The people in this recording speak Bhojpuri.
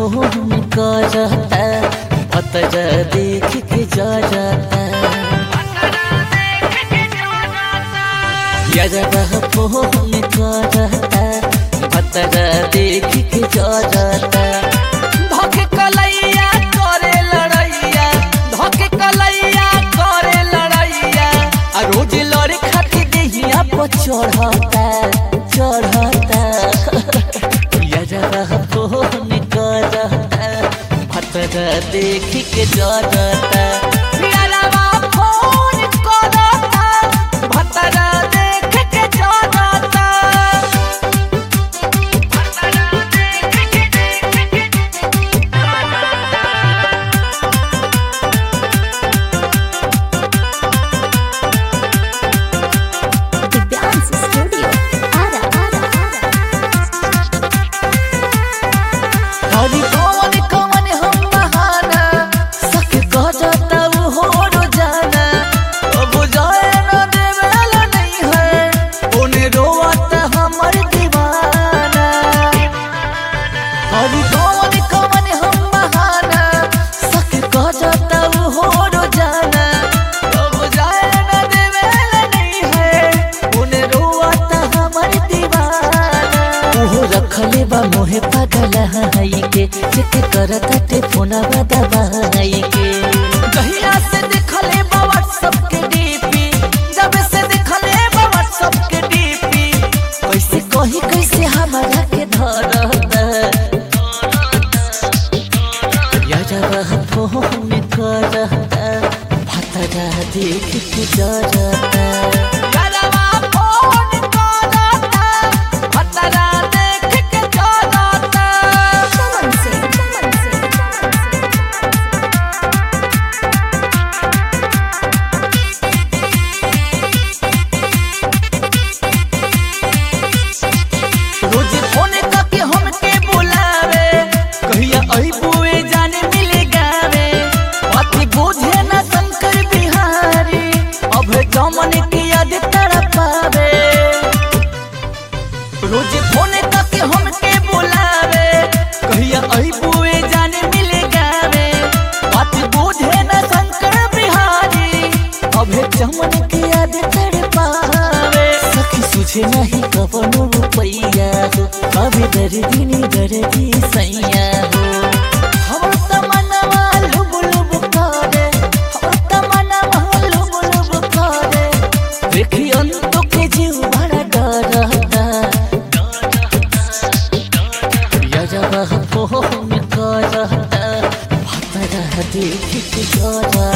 फोन करता भतरा देख के जरता यारवा फोन करता भतरा देख के जरता धोखे कलैया करे लड़ैया धोखे कलैया करे लड़ैया आ रोज लड़े खातिर देहिया पर चढ़ता यारवा फोन करता भतरा देख के जरता यारवा फोन करता भतरा देख के जरता हरी कौन कौन हम बहाना सक कह जाता हो रोजाना अब जाए न देवेला नहीं है उन्हें रोता हमर दीवाना हरी कौन कौन हम बहाना सक कह जाता हो रोजाना अब जाए न देवेला नहीं है उन्हें रोता हमर दीवाना ओहो रखले बा मोहे पागल हाई के चेक करता ते फोनवा दबाई के कहिया से दिखले बा व्हाट्सएप के डीपी जब से दिखले बा व्हाट्सएप के डीपी कैसे कही कैसे हमारा के धरता यारवा फोन करता भतरा देख के जरता यारवा फोन करता भतरा देख के जरता रोज फोन करके हमके बुलावे कहिया अइबुए जाने मिले गावे बात बुझे ना शंकर बिहारी अब जमन की याद तड़पावे रोज फोन करके हमके बुलावे कहिया अइबुए जाने मिले गावे बात बुझे ना शंकर बिहारी अब जमन की याद तड़पावे सखी सुझे नहीं कवनो रुपैया हो अभी दर्दी सैया हो हम तमन्ना लुब लुब करे हम तमन्ना लुब लुब करे देखी अंत के जीव बड़ा डरता यारवा फोन करता भतरा देख के जरता